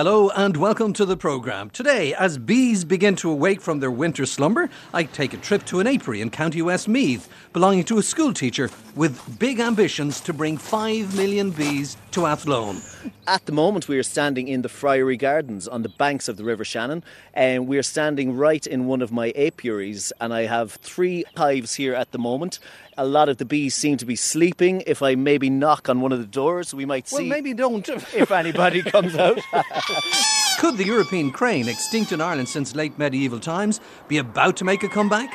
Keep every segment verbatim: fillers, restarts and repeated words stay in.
Hello and welcome to the programme. Today, as bees begin to awake from their winter slumber, I take a trip to an apiary in County Westmeath, belonging to a school teacher with big ambitions to bring five million bees to Athlone. At the moment, we are standing in the Friary Gardens on the banks of the River Shannon, and we are standing right in one of my apiaries, and I have three hives here at the moment. A lot of the bees seem to be sleeping. If I maybe knock on one of the doors, we might see. Well, maybe don't. If anybody comes out. Could the European crane, extinct in Ireland since late medieval times, be about to make a comeback?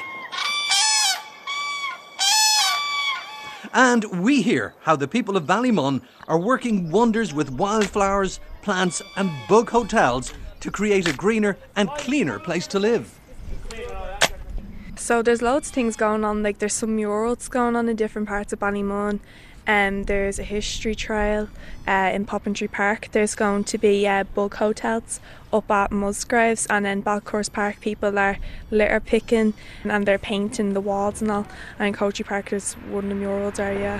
And we hear how the people of Ballymun are working wonders with wildflowers, plants and bug hotels to create a greener and cleaner place to live. So there's loads of things going on, like there's some murals going on in different parts of Ballymun. Um, there's a history trail uh, in Poppentry Park. There's going to be uh, bug hotels up at Musgraves, and then Balcourse Park people are litter picking and they're painting the walls and all. And in Coachy Park there's one of the murals there, yeah.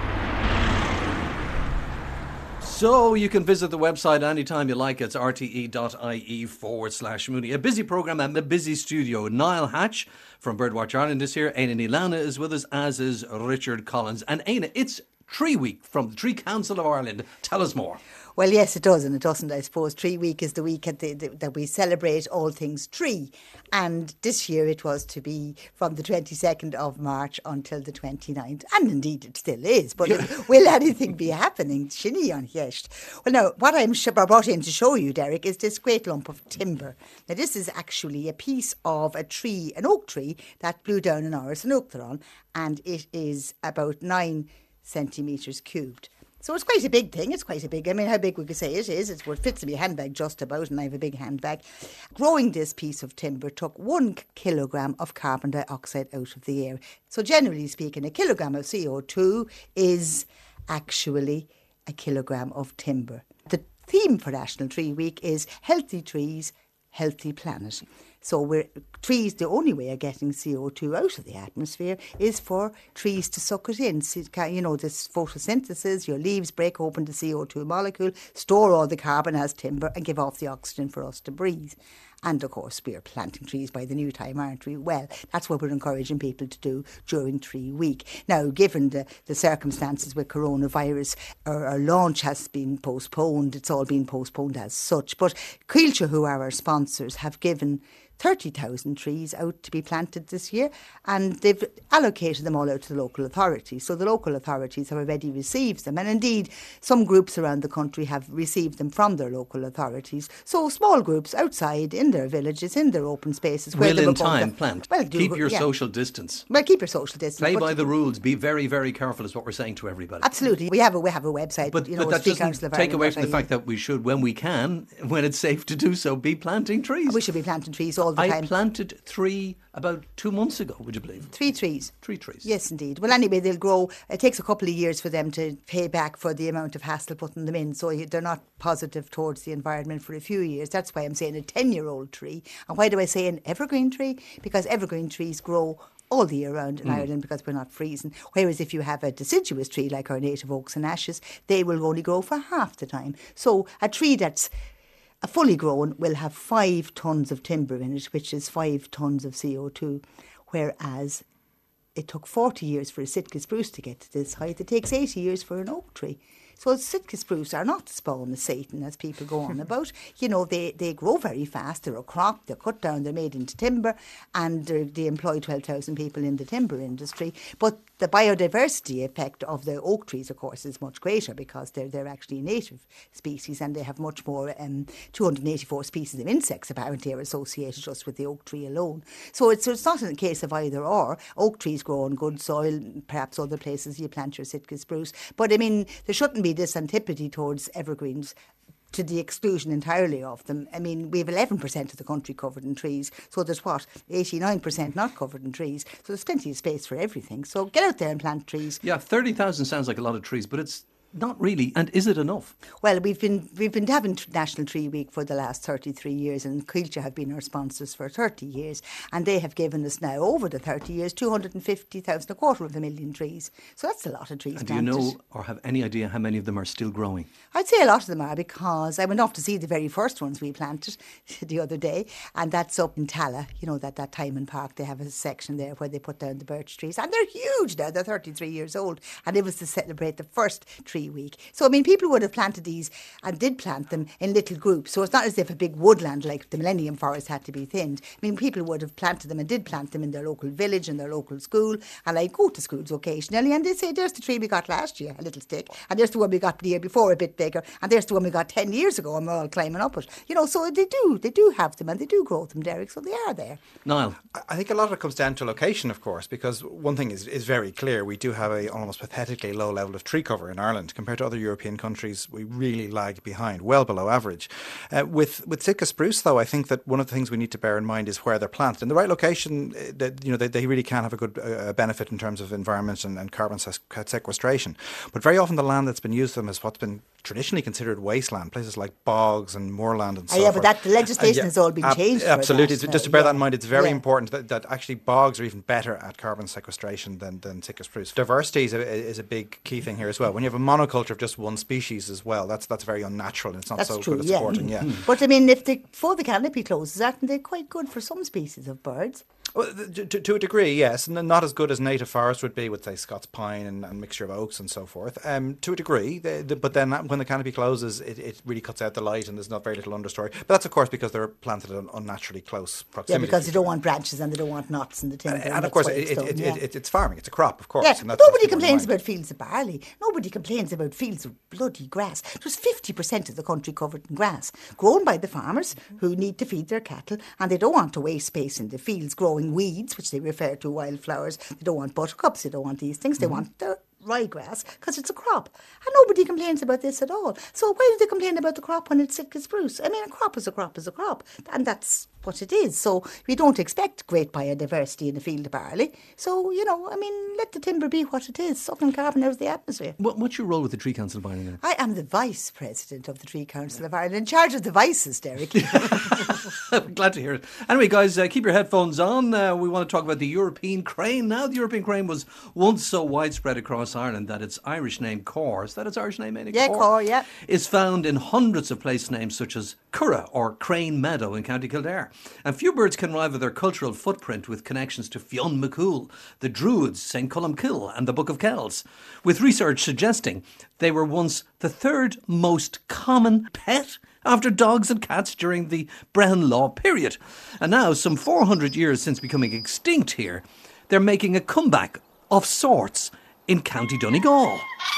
So you can visit the website anytime you like. It's rte.ie forward slash Mooney. A busy programme and a busy studio. Niall Hatch from Birdwatch Ireland is here. Aina Nilana is with us, as is Richard Collins. And Aina, it's Tree Week from the Tree Council of Ireland. Tell us more. Well, yes, it does, and it doesn't, I suppose. Tree Week is the week at the, the, that we celebrate all things tree. And this year it was to be from the twenty-second of March until the twenty-ninth. And indeed it still is. But it, will anything be happening? Shinny on Hiecht. Well, now, what I'm sh- brought in to show you, Derek, is this great lump of timber. Now, this is actually a piece of a tree, an oak tree, that blew down in Oris and Oaktheron, and it is about nine centimetres cubed. So it's quite a big thing. It's quite a big, I mean, how big we could say it is. It's what fits in my handbag just about, and I have a big handbag. Growing this piece of timber took one kilogram of carbon dioxide out of the air. So generally speaking, a kilogram of C O two is actually a kilogram of timber. The theme for National Tree Week is Healthy Trees, Healthy Planet. So we're, trees, the only way of getting C O two out of the atmosphere is for trees to suck it in. So, you know, this photosynthesis, your leaves break open the C O two molecule, store all the carbon as timber and give off the oxygen for us to breathe. And of course, we're planting trees by the new time, aren't we? Well, that's what we're encouraging people to do during Tree Week. Now, given the, the circumstances with coronavirus, our, our launch has been postponed. It's all been postponed as such. But Coillte, who are our sponsors, have given thirty thousand trees out to be planted this year, and they've allocated them all out to the local authorities. So the local authorities have already received them, and indeed some groups around the country have received them from their local authorities. So small groups outside in their villages, in their open spaces. Where Will they in time them. plant. Well, do, keep your yeah. social distance. Well, keep your social distance. Play by the rules. Be very, very careful is what we're saying to everybody. Absolutely. We have a, we have a website. But, you know, but that Tree doesn't Council of take Ireland away from the dot I E. fact that we should, when we can, when it's safe to do so, be planting trees. We should be planting trees all the I time. I planted three about two months ago, would you believe? Three trees. Three trees. Yes, indeed. Well, anyway, they'll grow. It takes a couple of years for them to pay back for the amount of hassle putting them in. So they're not positive towards the environment for a few years. That's why I'm saying a ten-year-old tree. And why do I say an evergreen tree? Because evergreen trees grow all the year round in mm. Ireland because we're not freezing. Whereas if you have a deciduous tree like our native oaks and ashes, they will only grow for half the time. So a tree that's a fully grown will have five tonnes of timber in it, which is five tonnes of C O two, whereas it took forty years for a Sitka spruce to get to this height. It takes eighty years for an oak tree. So Sitka spruce are not the spawn of Satan, as people go on about. You know, they, they grow very fast. They're a crop. They're cut down. They're made into timber, and they employ twelve thousand people in the timber industry. But the biodiversity effect of the oak trees, of course, is much greater because they're they're actually native species, and they have much more. Um, two hundred eighty-four species of insects apparently are associated just with the oak tree alone. So it's so it's not a case of either or. Oak trees grow in good soil. Perhaps other places you plant your Sitka spruce. But I mean, there shouldn't be this antipathy towards evergreens to the exclusion entirely of them. I mean, we have eleven percent of the country covered in trees, so there's what, eighty-nine percent not covered in trees, so there's plenty of space for everything. So get out there and plant trees. Yeah, thirty thousand sounds like a lot of trees, but it's not really. And is it enough? Well, we've been we've been having National Tree Week for the last thirty-three years, and Coillte have been our sponsors for thirty years, and they have given us now, over the thirty years, two hundred fifty thousand, a quarter of a million trees. So that's a lot of trees And planted. do you know or have any idea how many of them are still growing? I'd say a lot of them are, because I went off to see the very first ones we planted the other day, and that's up in Tala, you know, that, that Timon Park. They have a section there where they put down the birch trees, and they're huge now. They're thirty-three years old, and it was to celebrate the first tree week. So, I mean, people would have planted these and did plant them in little groups. So it's not as if a big woodland like the Millennium Forest had to be thinned. I mean, people would have planted them and did plant them in their local village, in their local school. And I go to schools occasionally, and they say, there's the tree we got last year, a little stick, and there's the one we got the year before, a bit bigger, and there's the one we got ten years ago, and we're all climbing up it. You know, so they do, they do have them, and they do grow them, Derek, so they are there. Niall? I think a lot of it comes down to location, of course, because one thing is, is very clear. We do have a almost pathetically low level of tree cover in Ireland. Compared to other European countries, we really lag behind, well below average. Uh, with with Sitka spruce, though, I think that one of the things we need to bear in mind is where they're planted. In the right location, uh, that, you know, they, they really can have a good uh, benefit in terms of environment and, and carbon sequestration. But very often the land that's been used for them is what's been traditionally considered wasteland, places like bogs and moorland and so oh, yeah, forth. but that the legislation uh, yeah, has all been ab- changed. Absolutely. For that, Just to bear yeah. that in mind, it's very yeah. important that, that actually bogs are even better at carbon sequestration than, than Sitka spruce. Diversity is a, is a big key thing here as well. When you have a monoculture of just one species as well, that's that's very unnatural and it's not that's so true, good at yeah. supporting. Yeah. Mm-hmm. But I mean, if the, before the canopy closes, aren't they quite good for some species of birds? Well, to, to a degree, yes, and not as good as native forest would be with, say, Scots pine and, and mixture of oaks and so forth. Um, to a degree, they, the, but then when the canopy closes, it, it really cuts out the light, and there's not very little understory. But that's of course because they're planted in unnaturally close proximity. Yeah, because they don't want branches and they don't want knots in the timber. And, and and of course, it, it's, it, done, it, yeah. it, it's farming; it's a crop, of course. Yeah, and that's, nobody that's complains about fields of barley. Nobody complains about fields of bloody grass. There's fifty percent of the country covered in grass, grown by the farmers who need to feed their cattle, and they don't want to waste space in the fields growing weeds, which they refer to wildflowers. They don't want buttercups, they don't want these things. They mm-hmm. want their ryegrass because it's a crop. And nobody complains about this at all. So why do they complain about the crop when it's Sitka spruce? I mean, a crop is a crop is a crop. And that's what it is. So we don't expect great biodiversity in a field of barley. So, you know, I mean, let the timber be what it is, sucking carbon out of the atmosphere. What, what's your role with the Tree Council of Ireland? I am the Vice President of the Tree Council of Ireland, in charge of the vices, Derek. I'm glad to hear it. Anyway, guys, uh, keep your headphones on. Uh, we want to talk about the European crane now. The European crane was once so widespread across Ireland that its Irish name, Cor, is that its Irish name? Ain't it? Yeah, Cor, Cor, yeah. is found in hundreds of place names such as Curra or Crane Meadow in County Kildare. And few birds can rival their cultural footprint with connections to Fionn McCool, the Druids, Saint Columkill and the Book of Kells, with research suggesting they were once the third most common pet after dogs and cats during the Brehon Law period. And now, some four hundred years since becoming extinct here, they're making a comeback of sorts in County Donegal.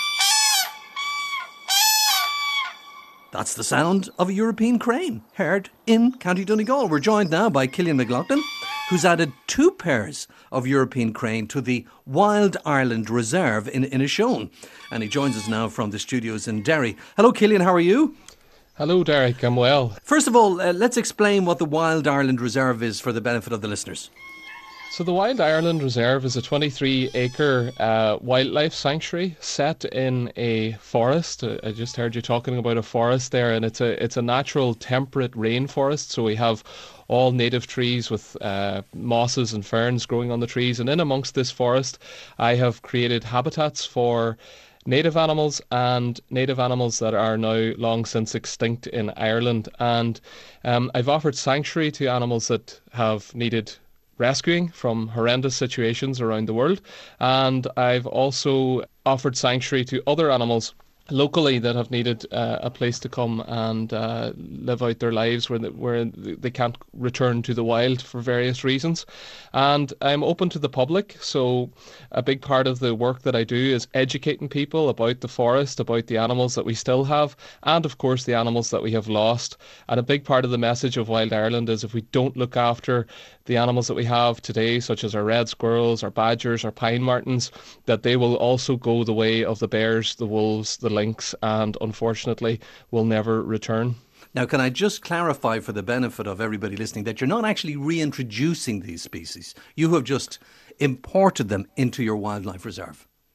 That's the sound of a European crane, heard in County Donegal. We're joined now by Cillian McLaughlin, who's added two pairs of European crane to the Wild Ireland Reserve in Inishowen. And he joins us now from the studios in Derry. Hello, Cillian, how are you? Hello, Derek, I'm well. First of all, uh, let's explain what the Wild Ireland Reserve is for the benefit of the listeners. So the Wild Ireland Reserve is a twenty-three acre uh, wildlife sanctuary set in a forest. Uh, I just heard you talking about a forest there, and it's a it's a natural temperate rainforest. So we have all native trees with uh, mosses and ferns growing on the trees. And in amongst this forest, I have created habitats for native animals and native animals that are now long since extinct in Ireland. And um, I've offered sanctuary to animals that have needed rescuing from horrendous situations around the world, and I've also offered sanctuary to other animals locally that have needed uh, a place to come and uh, live out their lives where they, where they can't return to the wild for various reasons. And I'm open to the public, so a big part of the work that I do is educating people about the forest, about the animals that we still have, and of course the animals that we have lost. And a big part of the message of Wild Ireland is if we don't look after the animals that we have today, such as our red squirrels, our badgers, our pine martens, that they will also go the way of the bears, the wolves, the lynx, and unfortunately will never return. Now, can I just clarify for the benefit of everybody listening that you're not actually reintroducing these species. You have just imported them into your wildlife reserve.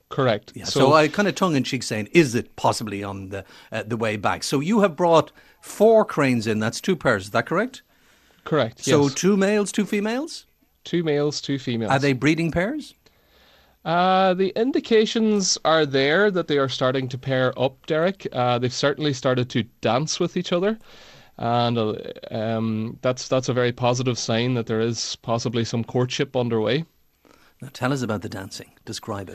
Correct. Yeah, so, so I kind of tongue-in-cheek saying, is it possibly on the uh, the way back? So you have brought four cranes in. That's two pairs. Is that correct? Correct, So yes. two males, two females? Two males, two females. Are they breeding pairs? Uh, the indications are there that they are starting to pair up, Derek. Uh, they've certainly started to dance with each other. And uh, um, that's that's a very positive sign that there is possibly some courtship underway. Now tell us about the dancing. Describe it.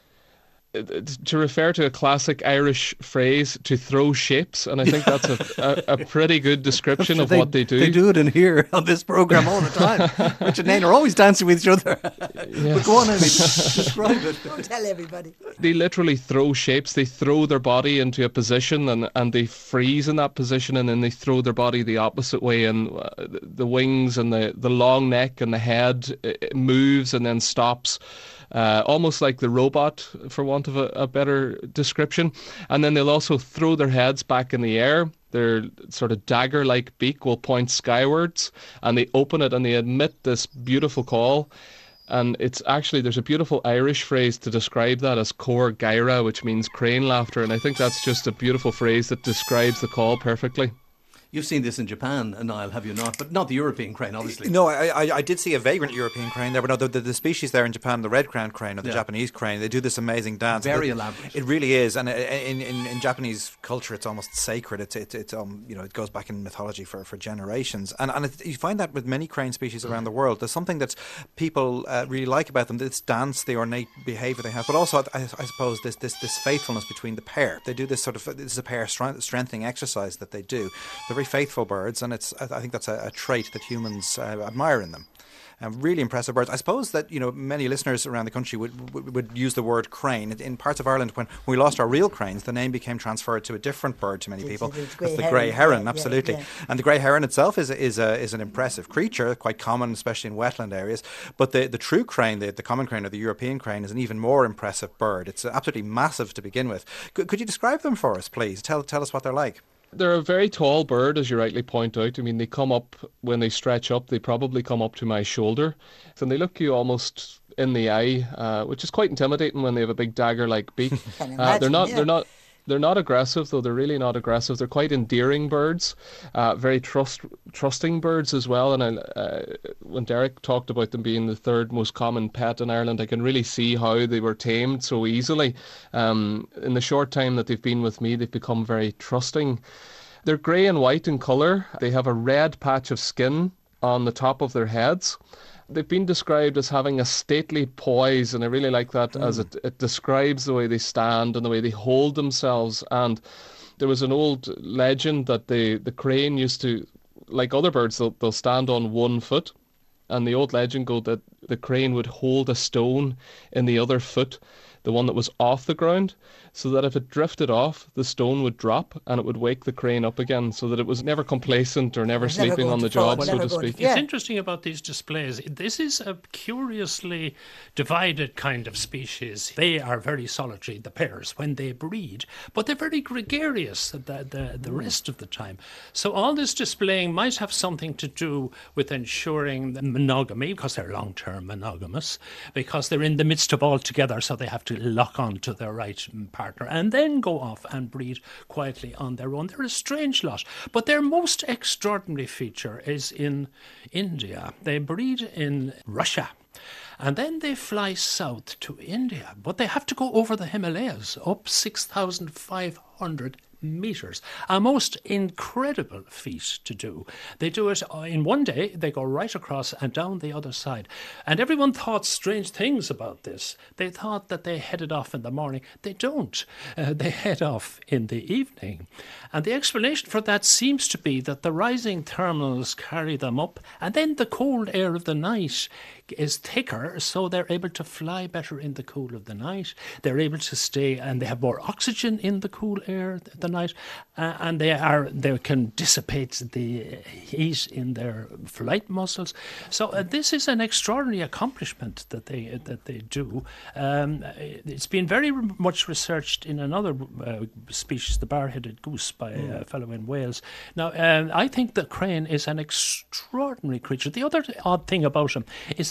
To refer to a classic Irish phrase, to throw shapes, and I think that's a, a, a pretty good description of they, what they do. They do it in here on this programme all the time. Richard and Aidan are always dancing with each other. Yeah. But go on, Amy, describe it. Don't tell everybody. They literally throw shapes. They throw their body into a position and, and they freeze in that position, and then they throw their body the opposite way, and uh, the wings and the, the long neck and the head it moves and then stops. Uh, almost like the robot, for want of a, a better description. And then they'll also throw their heads back in the air. Their sort of dagger-like beak will point skywards, and they open it and they emit this beautiful call. And it's actually, there's a beautiful Irish phrase to describe that as cor gaira, which means crane laughter. And I think that's just a beautiful phrase that describes the call perfectly. You've seen this in Japan, Niall, have you not? But not the European crane, obviously. No, I, I, I did see a vagrant European crane there, but no, the, the, the species there in Japan, the red-crowned crane or the yeah. Japanese crane, they do this amazing dance. Very it, elaborate. It really is, and in, in, in Japanese culture, it's almost sacred. It's it's, it's um you know it goes back in mythology for, for generations, and and it, you find that with many crane species around the world. There's something that people uh, really like about them. This dance, the ornate behaviour they have, but also I, I suppose this this this faithfulness between the pair. They do this sort of this is a pair strengthening exercise that they do. They're very faithful birds. And it's, I think that's a, a trait that humans uh, admire in them. Um, really impressive birds. I suppose that you know many listeners around the country would, would would use the word crane. In parts of Ireland, when we lost our real cranes, the name became transferred to a different bird to many people. It's, it's the heron. grey heron, yeah, absolutely. Yeah, yeah. And the grey heron itself is is a, is an impressive creature, quite common, especially in wetland areas. But the, the true crane, the, the common crane or the European crane, is an even more impressive bird. It's absolutely massive to begin with. Could, could you describe them for us, please? Tell tell us what they're like. They're a very tall bird, as you rightly point out. I mean, they come up, when they stretch up, they probably come up to my shoulder. And they look you almost in the eye, uh, which is quite intimidating when they have a big dagger-like beak. Can uh, they're not, yeah. they're not, they're not aggressive, though. They're really not aggressive. They're quite endearing birds, uh, very trust, trusting birds as well. And I, uh, when Derek talked about them being the third most common pet in Ireland, I can really see how they were tamed so easily. Um, in the short time that they've been with me, they've become very trusting. They're grey and white in colour. They have a red patch of skin on the top of their heads. They've been described as having a stately poise, and I really like that mm. as it, it describes the way they stand and the way they hold themselves. And there was an old legend that the, the crane used to, like other birds, they'll, they'll stand on one foot. And the old legend goes that the crane would hold a stone in the other foot, the one that was off the ground, so that if it drifted off, the stone would drop and it would wake the crane up again, so that it was never complacent or never Never sleeping on the fall, job, so to speak. Yeah. It's interesting about these displays. This is a curiously divided kind of species. They are very solitary, the pairs, when they breed, but they're very gregarious the, the, the rest of the time. So all this displaying might have something to do with ensuring monogamy, because they're long-term monogamous, because they're in the midst of all together, so they have to lock on to their right partner and then go off and breed quietly on their own. They're a strange lot. But their most extraordinary feature is in India. They breed in Russia. And then they fly south to India. But they have to go over the Himalayas, up six thousand five hundred metres. A most incredible feat to do. They do it in one day. They go right across and down the other side. And everyone thought strange things about this. They thought that they headed off in the morning. They don't. Uh, they head off in the evening. And the explanation for that seems to be that the rising thermals carry them up, and then the cold air of the night is thicker, so they're able to fly better in the cool of the night. They're able to stay, and they have more oxygen in the cool air at the night, uh, and they are they can dissipate the heat in their flight muscles. So uh, this is an extraordinary accomplishment that they uh, that they do. Um, it's been very much researched in another uh, species, the bar-headed goose, by mm. a fellow in Wales. Now, uh, I think the crane is an extraordinary creature. The other odd thing about him is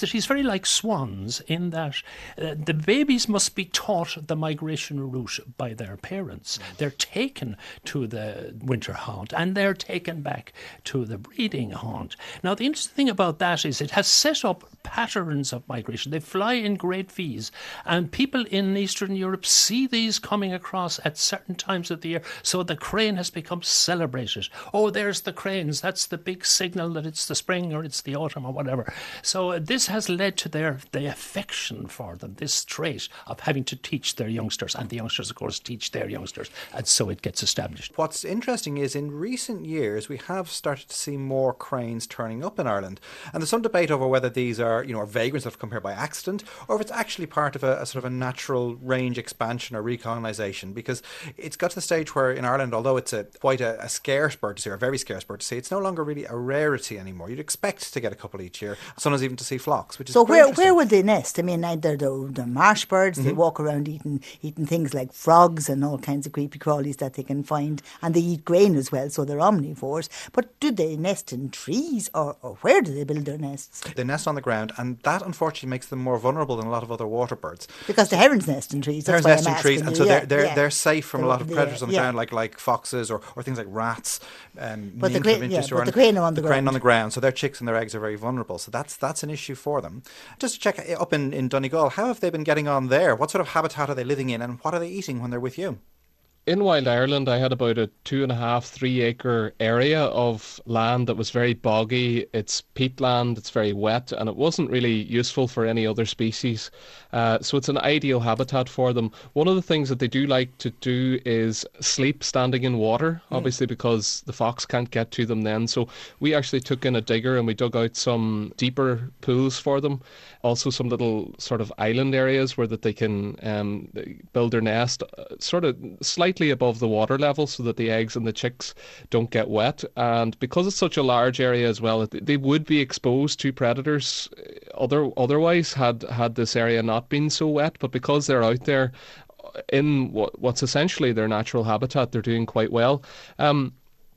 that he's very like swans in that uh, the babies must be taught the migration route by their parents. They're taken to the winter haunt and they're taken back to the breeding haunt. Now, the interesting thing about that is it has set up patterns of migration. They fly in great V's, and people in Eastern Europe see these coming across at certain times of the year. So the crane has become celebrated. Oh, there's the cranes. That's the big signal that it's the spring or it's the autumn or whatever. So uh, this has led to their the affection for them, this trait of having to teach their youngsters, and the youngsters, of course, teach their youngsters, and so it gets established. What's interesting is in recent years we have started to see more cranes turning up in Ireland, and there's some debate over whether these are you know are vagrants that have come here by accident, or if it's actually part of a, a sort of a natural range expansion or recolonisation, because it's got to the stage where in Ireland, although it's a quite a, a scarce bird to see, or a very scarce bird to see, it's no longer really a rarity anymore. You'd expect to get a couple each year, sometimes even to see flocks, which is so where interesting. where would they nest? I mean, they're, they're, they're marsh birds. Mm-hmm. They walk around eating eating things like frogs and all kinds of creepy crawlies that they can find, and they eat grain as well, so they're omnivores. But do they nest in trees, or, or where do they build their nests? They nest on the ground, and that unfortunately makes them more vulnerable than a lot of other water birds. Because the herons nest in trees. That's herons why nest I'm in trees, you. and so yeah, they're they're, yeah. they're safe from they're, a lot of predators yeah, on the yeah. ground, like like foxes or, or things like rats. Um, but the crane, yeah, but the crane are on the, the ground. crane on the ground, so their chicks and their eggs are very vulnerable. So that's that's an issue for them. Just to check up in, in Donegal, how have they been getting on there? What sort of habitat are they living in, and what are they eating when they're with you? In Wild Ireland, I had about a two and a half, three acre area of land that was very boggy. It's peatland, it's very wet, and it wasn't really useful for any other species. Uh, so it's an ideal habitat for them. One of the things that they do like to do is sleep standing in water, obviously, mm. because the fox can't get to them then. So we actually took in a digger and we dug out some deeper pools for them. Also some little sort of island areas where that they can um, build their nest uh, sort of slightly above the water level so that the eggs and the chicks don't get wet. And because it's such a large area as well, they would be exposed to predators other otherwise had, had this area not been so wet. But because they're out there in what, what's essentially their natural habitat, they're doing quite well. Um,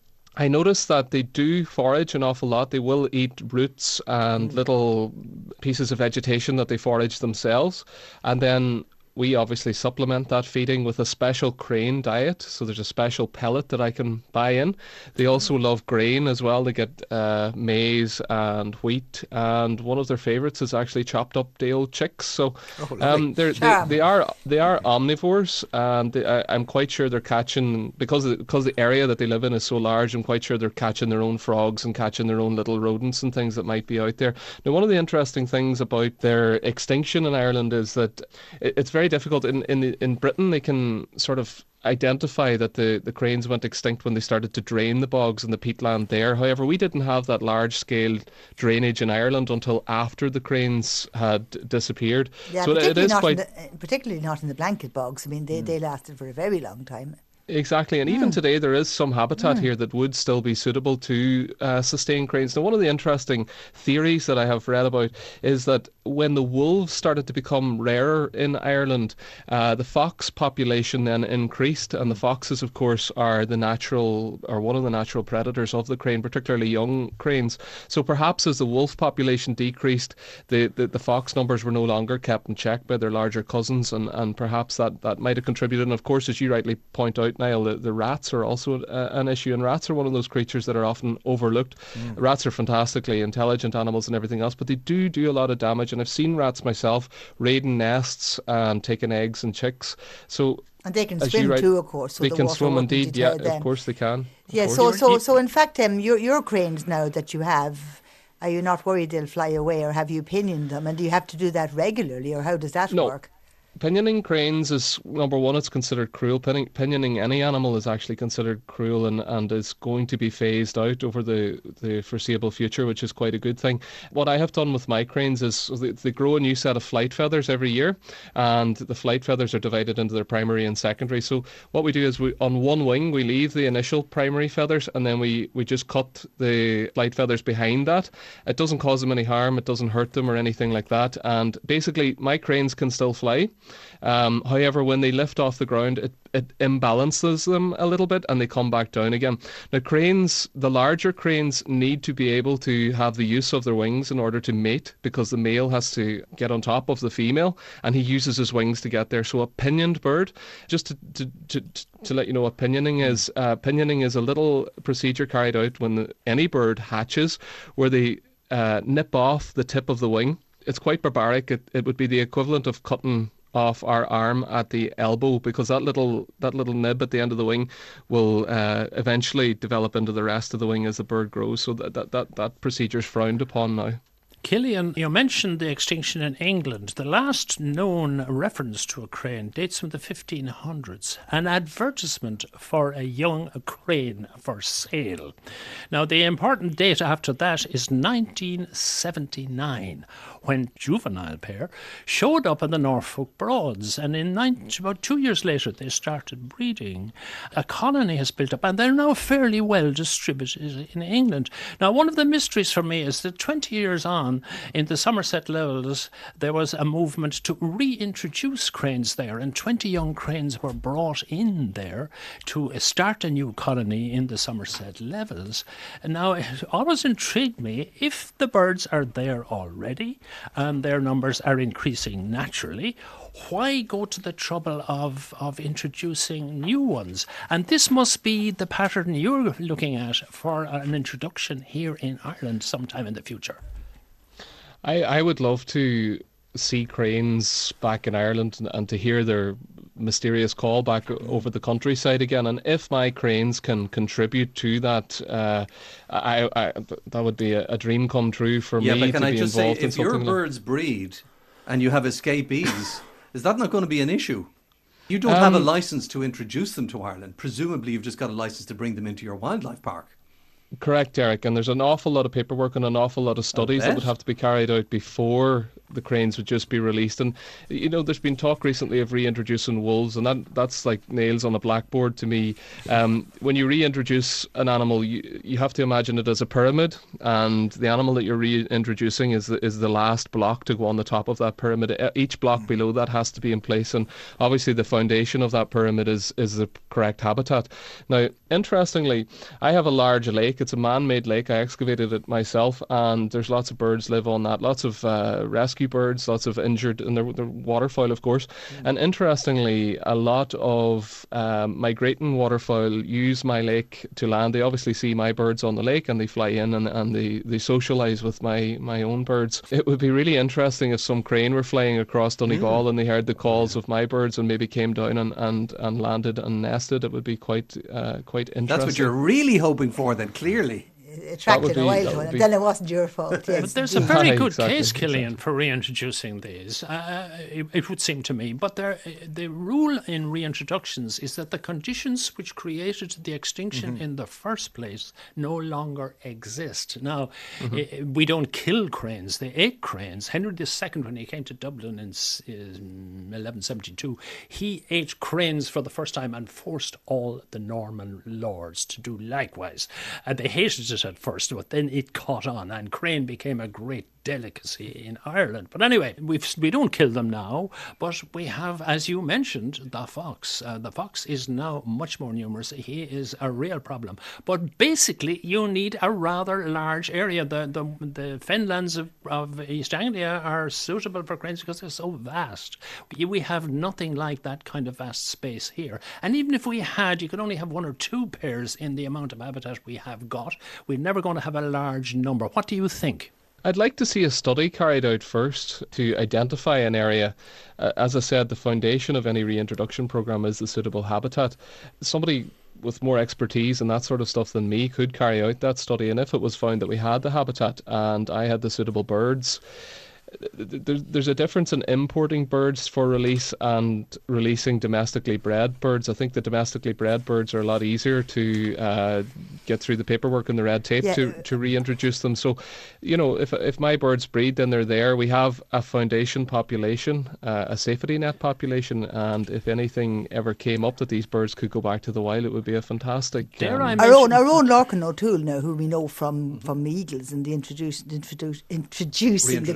I noticed that they do forage an awful lot. They will eat roots and little pieces of vegetation that they forage themselves. And then we obviously supplement that feeding with a special crane diet. So there's a special pellet that I can buy in. They also love grain as well. They get uh, maize and wheat. And one of their favourites is actually chopped up day old chicks. So oh, um, they're, they, they are they are omnivores. And they, I, I'm quite sure they're catching, because, because the area that they live in is so large, I'm quite sure they're catching their own frogs and catching their own little rodents and things that might be out there. Now, one of the interesting things about their extinction in Ireland is that it, it's very difficult. In in in Britain, they can sort of identify that the, the cranes went extinct when they started to drain the bogs and the peatland there. However, we didn't have that large-scale drainage in Ireland until after the cranes had disappeared. Yeah, so particularly, it is not quite... in the, particularly not in the blanket bogs. I mean, they, mm. they lasted for a very long time. Exactly, and mm. even today there is some habitat mm. here that would still be suitable to uh, sustain cranes. Now, one of the interesting theories that I have read about is that when the wolves started to become rarer in Ireland, uh, the fox population then increased, and the foxes, of course, are the natural, or one of the natural predators of the crane, particularly young cranes. So perhaps as the wolf population decreased, the, the, the fox numbers were no longer kept in check by their larger cousins, and, and perhaps that, that might have contributed. And of course, as you rightly point out, Niall, the, the rats are also uh, an issue, and rats are one of those creatures that are often overlooked. Mm. Rats are fantastically intelligent animals and everything else, but they do do a lot of damage, and I've seen rats myself raiding nests and taking eggs and chicks. So and they can swim right, too, of course. So they the can water swim indeed, yeah, them. Of course they can. Yeah, so so so in fact, um, your your cranes now that you have, are you not worried they'll fly away, or have you pinioned them, and do you have to do that regularly, or how does that no. work? Pinioning cranes is, number one, it's considered cruel. Pinning, pinioning any animal is actually considered cruel and, and is going to be phased out over the, the foreseeable future, which is quite a good thing. What I have done with my cranes is they, they grow a new set of flight feathers every year, and the flight feathers are divided into their primary and secondary. So what we do is we, on one wing, we leave the initial primary feathers, and then we, we just cut the flight feathers behind that. It doesn't cause them any harm, it doesn't hurt them or anything like that. And basically, my cranes can still fly. Um, however, when they lift off the ground, it, it imbalances them a little bit and they come back down again. Now, cranes, the larger cranes need to be able to have the use of their wings in order to mate, because the male has to get on top of the female and he uses his wings to get there. So a pinioned bird, just to, to, to, to let you know what pinioning is, uh, pinioning is a little procedure carried out when the, any bird hatches where they uh, nip off the tip of the wing. It's quite barbaric. It, it would be the equivalent of cutting off our arm at the elbow, because that little that little nib at the end of the wing will uh, eventually develop into the rest of the wing as the bird grows. So that that that, that procedure is frowned upon now. Killian, you mentioned the extinction in England. The last known reference to a crane dates from the fifteen hundreds, an advertisement for a young crane for sale. Now, the important date after that is nineteen seventy-nine, when juvenile pair showed up in the Norfolk Broads, and in nine, about two years later they started breeding. A colony has built up, and they're now fairly well distributed in England. Now, one of the mysteries for me is that twenty years on, in the Somerset levels, there was a movement to reintroduce cranes there, and twenty young cranes were brought in there to start a new colony in the Somerset levels. And now, it always intrigued me, if the birds are there already and their numbers are increasing naturally, why go to the trouble of, of introducing new ones? And this must be the pattern you're looking at for an introduction here in Ireland sometime in the future. I, I would love to see cranes back in Ireland and, and to hear their mysterious call back over the countryside again. And if my cranes can contribute to that, uh, I, I that would be a, a dream come true for yeah, me but can to I be just involved say, in if your something birds like... breed and you have escapees, is that not going to be an issue? You don't Um, have a license to introduce them to Ireland. Presumably you've just got a license to bring them into your wildlife park. Correct, Eric. And there's an awful lot of paperwork and an awful lot of studies that would have to be carried out before the cranes would just be released. And, you know, there's been talk recently of reintroducing wolves, and that that's like nails on a blackboard to me. Um, when you reintroduce an animal, you, you have to imagine it as a pyramid, and the animal that you're reintroducing is the, is the last block to go on the top of that pyramid. Each block mm. below that has to be in place, and obviously the foundation of that pyramid is, is the correct habitat. Now, interestingly, I have a large lake. It's a man-made lake. I excavated it myself, and there's lots of birds live on that. Lots of uh, rescue birds, lots of injured, and they're, they're waterfowl, of course. Mm. And interestingly, a lot of um, migrating waterfowl use my lake to land. They obviously see my birds on the lake, and they fly in and, and they, they socialise with my, my own birds. It would be really interesting if some crane were flying across Donegal mm. and they heard the calls of my birds and maybe came down and, and, and landed and nested. It would be quite uh, quite interesting. That's what you're really hoping for then, clearly. Attracted a wild one, and then it wasn't your fault. Yes. But there's a very yeah, good exactly, case, Killian, exactly. for reintroducing these. Uh, it, it would seem to me. But there, the rule in reintroductions is that the conditions which created the extinction mm-hmm. in the first place no longer exist. Now, mm-hmm. it, we don't kill cranes. They ate cranes. Henry the Second, when he came to Dublin in, in eleven seventy-two, he ate cranes for the first time and forced all the Norman lords to do likewise. And they hated it at first, but then it caught on, and crane became a great delicacy in Ireland. But anyway, we've, we don't kill them now, but we have, as you mentioned, the fox. Uh, the fox is now much more numerous. He is a real problem. But basically, you need a rather large area. The the, the fenlands of, of East Anglia are suitable for cranes because they're so vast. We, we have nothing like that kind of vast space here. And even if we had, you could only have one or two pairs in the amount of habitat we have got. We're never going to have a large number. What do you think? I'd like to see a study carried out first to identify an area. Uh, as I said, the foundation of any reintroduction programme is the suitable habitat. Somebody with more expertise and that sort of stuff than me could carry out that study, and if it was found that we had the habitat and I had the suitable birds, there's a difference in importing birds for release and releasing domestically bred birds. I think the domestically bred birds are a lot easier to uh, get through the paperwork and the red tape yeah. to, to reintroduce them. So, you know, if if my birds breed, then they're there. We have a foundation population, uh, a safety net population, and if anything ever came up that these birds could go back to the wild, it would be a fantastic... Um, our own our own Larkin O'Toole now, who we know from, from Eagles and the introduce, introduce, introducing the golden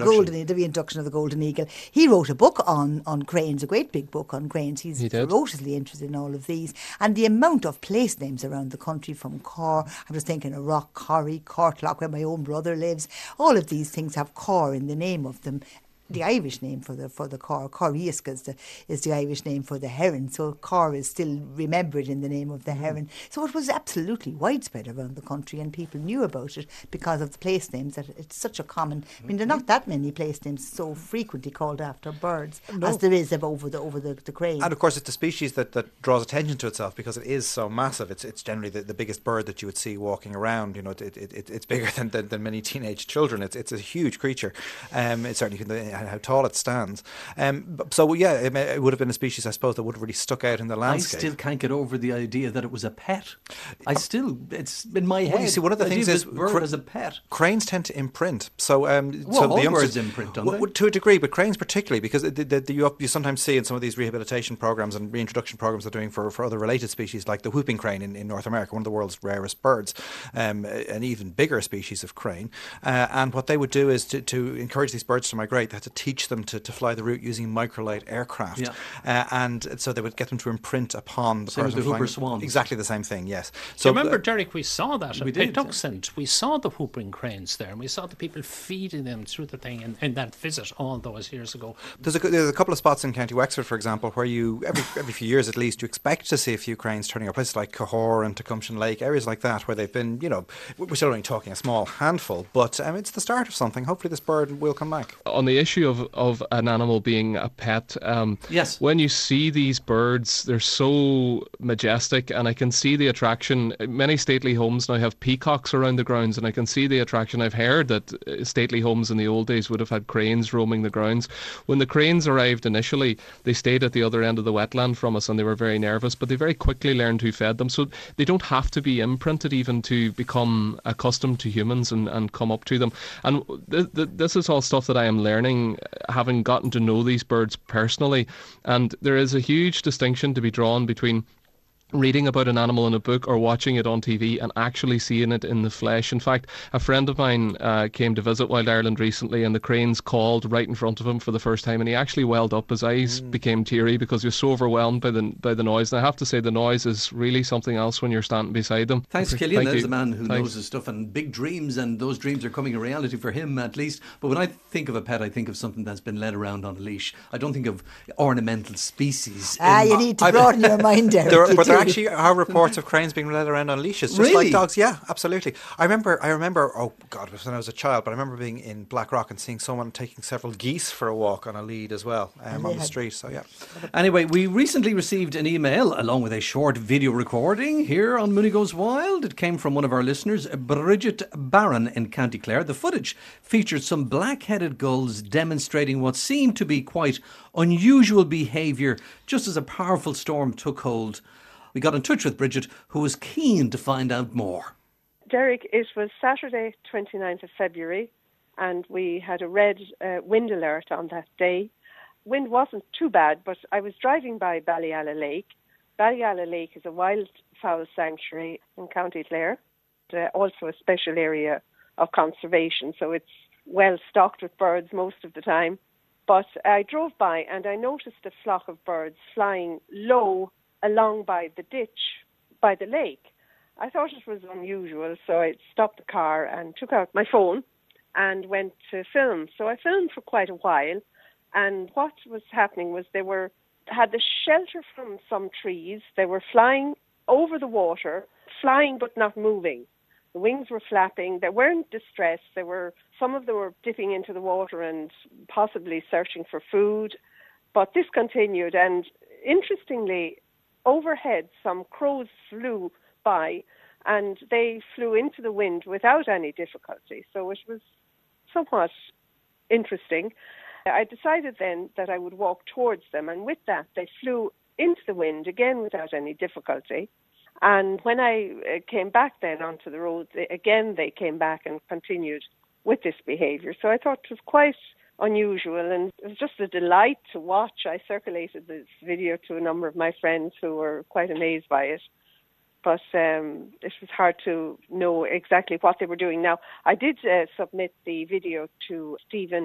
the reintroduction of the golden eagle. He wrote a book on, on cranes, a great big book on cranes. He's he ferociously interested in all of these. And the amount of place names around the country, from Cor, I'm just thinking of Rock, Corrie, Courtlock, where my own brother lives. All of these things have Cor in the name of them. The Irish name for the for the Cor, Corriesca is the, is the Irish name for the heron. So Cor is still remembered in the name of the heron. So it was absolutely widespread around the country, and people knew about it because of the place names. That it's such a common. I mean, there are not that many place names so frequently called after birds no. as there is of over the over the, the crane. And of course, it's the species that, that draws attention to itself because it is so massive. It's it's generally the, the biggest bird that you would see walking around. You know, it, it, it it's bigger than, than than many teenage children. It's it's a huge creature. Um, it's certainly how tall it stands. Um, so yeah, it, may, it would have been a species, I suppose, that would have really stuck out in the landscape. I still can't get over the idea that it was a pet. I still, it's in my head. Well, you see, one of the, the things is bird cr- as a pet. Cranes tend to imprint. So, um, well, so all the birds imprint, don't well, they? To a degree, but cranes particularly, because the, the, the, you, you sometimes see in some of these rehabilitation programs and reintroduction programs they're doing for, for other related species, like the whooping crane in, in North America, one of the world's rarest birds, um, an even bigger species of crane. Uh, and what they would do is to, to encourage these birds to migrate, they had to teach them to, to fly the route using microlight aircraft. Yeah. Uh, and so they would get them to imprint upon the same person as the flying. Hooper swans. Exactly the same thing, yes. So So Do you remember, uh, Derek, we saw that we at did, Patuxent. We saw the whooping cranes there, and we saw the people feeding them through the thing in, in that visit all those years ago. There's a, there's a couple of spots in County Wexford, for example, where you, every every few years at least, you expect to see a few cranes turning up. Places like Cahor and Tecumseh Lake, areas like that, where they've been, you know, we're still only talking a small handful, but um, it's the start of something. Hopefully this bird will come back. On the issue of, of an animal being a pet, um, yes. when you see these birds, they're so majestic, and I can see the attraction. Many stately homes now have peacocks around the grounds, and I can see the attraction. I've heard that uh, stately homes in the old days would have had cranes roaming the grounds. When the cranes arrived initially, they stayed at the other end of the wetland from us, and they were very nervous, but they very quickly learned who fed them. So they don't have to be imprinted even to become accustomed to humans and, and come up to them. And th- th- this is all stuff that I am learning, having gotten to know these birds personally. And there is a huge distinction to be drawn between reading about an animal in a book or watching it on T V and actually seeing it in the flesh. In fact, a friend of mine uh, came to visit Wild Ireland recently, and the cranes called right in front of him for the first time, and he actually welled up. His eyes mm. became teary because he was so overwhelmed by the by the noise. And I have to say, the noise is really something else when you're standing beside them. Thanks, Killian. Thank There's you. a man who Thanks. knows his stuff and big dreams, and those dreams are coming a reality for him at least. But when I think of a pet, I think of something that's been led around on a leash. I don't think of ornamental species. Ah, in- you need to broaden your mind, Derek. There, you but there do. actually are reports of cranes being led around on leashes, just Really? like dogs. Yeah, absolutely. I remember. I remember. Oh God, it was when I was a child, but I remember being in Blackrock and seeing someone taking several geese for a walk on a lead as well um, on the had- street. So yeah. Anyway, we recently received an email along with a short video recording here on Mooney Goes Wild. It came from one of our listeners, Bridget Barron in County Clare. The footage featured some black-headed gulls demonstrating what seemed to be quite unusual behaviour just as a powerful storm took hold. We got in touch with Bridget, who was keen to find out more. Derek, it was Saturday, twenty-ninth of February, and we had a red uh, wind alert on that day. Wind wasn't too bad, but I was driving by Ballyalla Lake. Ballyalla Lake is a wildfowl sanctuary in County Clare, uh, also a special area of conservation, so it's well stocked with birds most of the time. But I drove by and I noticed a flock of birds flying low along by the ditch, by the lake. I thought it was unusual, so I stopped the car and took out my phone and went to film. So I filmed for quite a while, and what was happening was they were had the shelter from some trees. They were flying over the water, flying but not moving. The wings were flapping. They weren't distressed. They were some of them were dipping into the water and possibly searching for food, but this continued. And interestingly, overhead, some crows flew by, and they flew into the wind without any difficulty. So it was somewhat interesting. I decided then that I would walk towards them, and with that, they flew into the wind again without any difficulty. And when I uh, came back then onto the road, they, again they came back and continued with this behaviour. So I thought it was quite unusual, and it was just a delight to watch. I circulated this video to a number of my friends who were quite amazed by it. But um, it was hard to know exactly what they were doing. Now, I did uh, submit the video to Stephen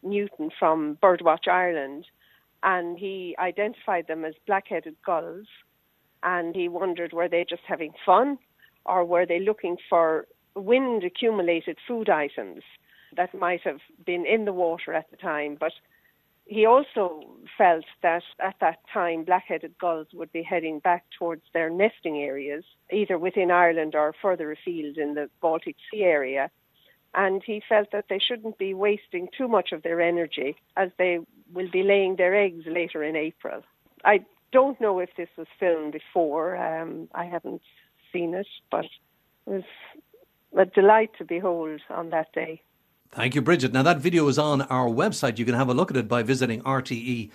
Newton from Birdwatch Ireland, and he identified them as black-headed gulls, and he wondered, were they just having fun, or were they looking for wind-accumulated food items that might have been in the water at the time? But he also felt that at that time black-headed gulls would be heading back towards their nesting areas, either within Ireland or further afield in the Baltic Sea area. And he felt that they shouldn't be wasting too much of their energy, as they will be laying their eggs later in April. I don't know if this was filmed before. Um, I haven't seen it, but it was a delight to behold on that day. Thank you, Bridget. Now, that video is on our website. You can have a look at it by visiting rte.ie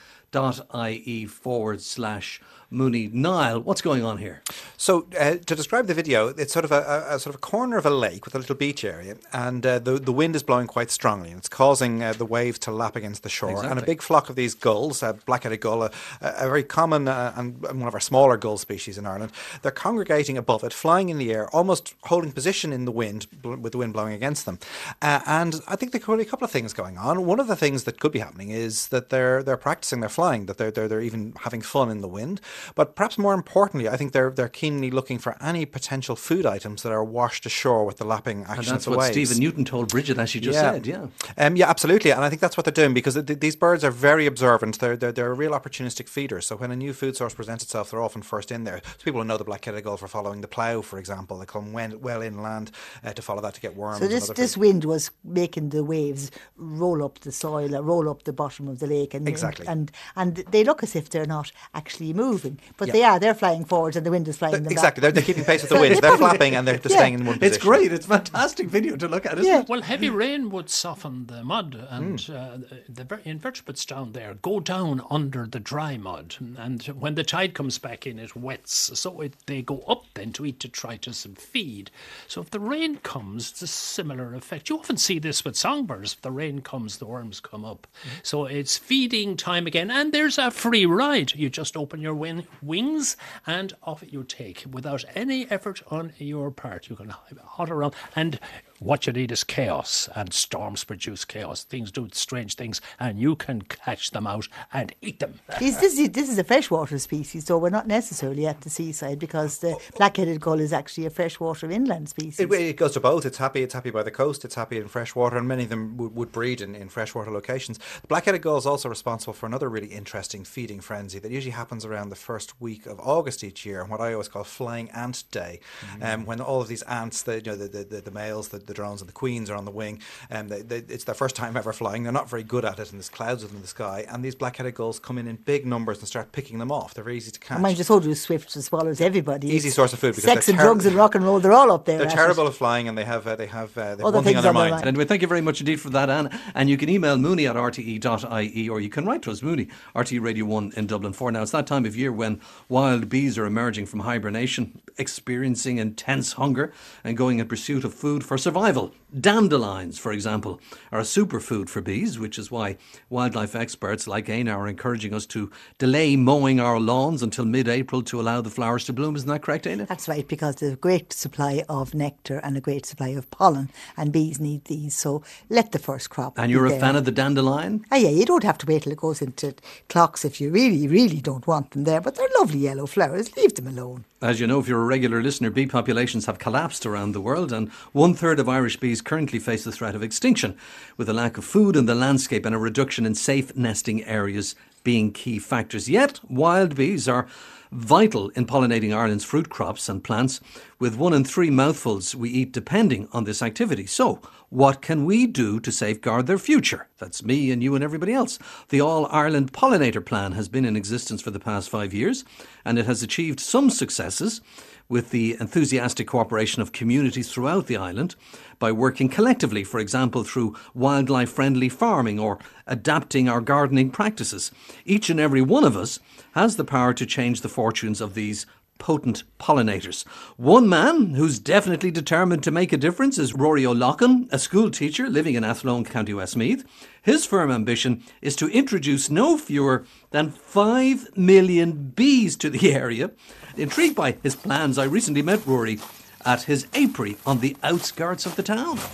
forward slash Mooney. Niall, what's going on here? So, uh, to describe the video, it's sort of a, a, a sort of a corner of a lake with a little beach area, and uh, the the wind is blowing quite strongly, and it's causing uh, the waves to lap against the shore. Exactly. And a big flock of these gulls, uh, black-headed gull, a, a very common uh, and one of our smaller gull species in Ireland, they're congregating above it, flying in the air, almost holding position in the wind, bl- with the wind blowing against them. Uh, and I think there could be a couple of things going on. One of the things that could be happening is that they're they're practicing their flying, that they're they're, they're even having fun in the wind. But perhaps more importantly, I think they're they're keenly looking for any potential food items that are washed ashore with the lapping action And that's of the what waves. Stephen Newton told Bridget, as she just Yeah. said, yeah. Um, yeah, absolutely. And I think that's what they're doing, because th- these birds are very observant. They're, they're they're real opportunistic feeders. So when a new food source presents itself, they're often first in there. So people who know the black-headed gull for following the plough, for example, they come well, well inland uh, to follow that to get worms. So and this other this food. wind was making the waves roll up the soil, or roll up the bottom of the lake, and Exactly. and and they look as if they're not actually moving, but Yeah. they are. They're flying forwards, and the wind is flying them Exactly. back. They're, they're keeping pace with the So wind. they They're probably- flapping and they're, they're Yeah. staying in one position. It's great. It's a fantastic video to look at, isn't Yeah. it? Well, heavy rain would soften the mud, and Hmm. uh, the ver- invertebrates down there go down under the dry mud, and when the tide comes back in, it wets, so it, they go up then to eat detritus and feed. So if the rain comes, it's a similar effect. You often see this with songbirds. If the rain comes, the worms come up. So it's feeding time again, and there's a free ride. You just open your wing- wings and off you take, without any effort on your part. You can hot around, and what you need is chaos, and storms produce chaos. Things do strange things, and you can catch them out and eat them. This, this, is, this is a freshwater species, so we're not necessarily at the seaside, because the black-headed gull is actually a freshwater inland species. It, it goes to both. It's happy. It's happy by the coast. It's happy in freshwater, and many of them would, would breed in, in freshwater locations. The black-headed gull is also responsible for another really interesting feeding frenzy that usually happens around the first week of August each year, what I always call Flying Ant Day, mm. um, when all of these ants, the, you know, the, the, the, the males, the, the drones, and the queens are on the wing, and they, they, it's their first time ever flying. They're not very good at it, and there's clouds of them in the sky, and these black-headed gulls come in in big numbers and start picking them off. They're very easy to catch. And mind you, so do swifts and swallows, everybody. Easy It's source of food. Because sex they're and ter- drugs and rock and roll, they're all up there. They're at terrible it. at flying, and they have uh, they have uh, they have Other one thing things on their on their mind. mind. And we thank you very much indeed for that, Anne. And you can email Mooney at r t e dot i e, or you can write to us, Mooney, R T E Radio one in Dublin four. Now, it's that time of year when wild bees are emerging from hibernation, experiencing intense hunger and going in pursuit of food for survival. Dandelions, for example, are a superfood for bees, which is why wildlife experts like Aina are encouraging us to delay mowing our lawns until mid-April to allow the flowers to bloom. Isn't that correct, Aina? That's right, because there's a great supply of nectar and a great supply of pollen, and bees need these, so let the first crop And be you're a there. fan of the dandelion? Ah, yeah, you don't have to wait till it goes into clocks if you really, really don't want them there, but they're lovely yellow flowers, leave them alone. As you know, if you're a regular listener, bee populations have collapsed around the world, and one third of Irish bees currently face the threat of extinction, with a lack of food in the landscape and a reduction in safe nesting areas being key factors. Yet, wild bees are vital in pollinating Ireland's fruit crops and plants, with one in three mouthfuls we eat depending on this activity. So, what can we do to safeguard their future? That's me and you and everybody else. The All-Ireland Pollinator Plan has been in existence for the past five years, and it has achieved some successes with the enthusiastic cooperation of communities throughout the island by working collectively, for example, through wildlife-friendly farming or adapting our gardening practices. Each and every one of us has the power to change the fortunes of these potent pollinators. One man who's definitely determined to make a difference is Rory O'Loughlin, a school teacher living in Athlone, County Westmeath. His firm ambition is to introduce no fewer than five million bees to the area. Intrigued by his plans, I recently met Rory at his apiary on the outskirts of the town.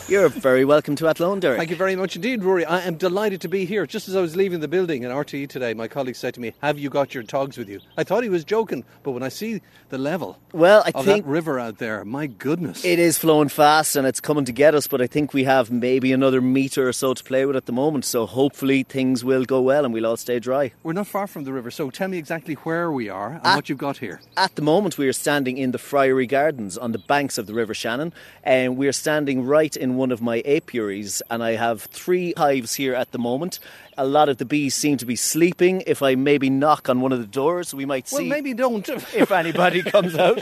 You're very welcome to Athlone, Derek. Thank you very much indeed, Rory. I am delighted to be here. Just as I was leaving the building in R T E today, my colleague said to me, have you got your togs with you? I thought he was joking, but when I see the level well, I of think that river out there, my goodness. It is flowing fast and it's coming to get us, but I think we have maybe another metre or so to play with at the moment, so hopefully things will go well and we'll all stay dry. We're not far from the river, so tell me exactly where we are and at, what you've got here. At the moment we are standing in the Friary Gardens on the banks of the River Shannon, and we are standing right in one of my apiaries, and I have three hives here at the moment. A lot of the bees seem to be sleeping. If I maybe knock on one of the doors, we might see. Well, maybe don't. If anybody comes out.